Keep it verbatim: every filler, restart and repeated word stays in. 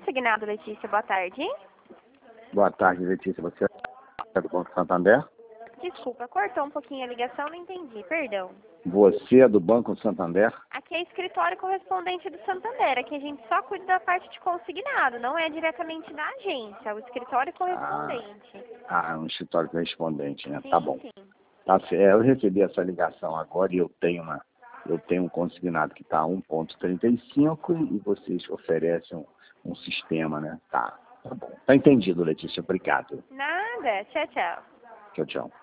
consignado, Letícia. Boa tarde. Boa tarde, Letícia. Você é do Banco Santander? Desculpa, cortou um pouquinho a ligação, não entendi, perdão. Você é do Banco Santander? Aqui é escritório correspondente do Santander. Aqui a gente só cuida da parte de consignado, não é diretamente da agência, é o escritório correspondente. Ah, é um escritório correspondente, né? Sim, Tá bom. sim. Tá, certo. É, eu recebi essa ligação agora e eu tenho uma, eu tenho um consignado que está a um ponto trinta e cinco e vocês oferecem um, um sistema, né? Tá, tá bom. Tá entendido, Letícia. Obrigado. Nada. Tchau, tchau. Tchau, tchau.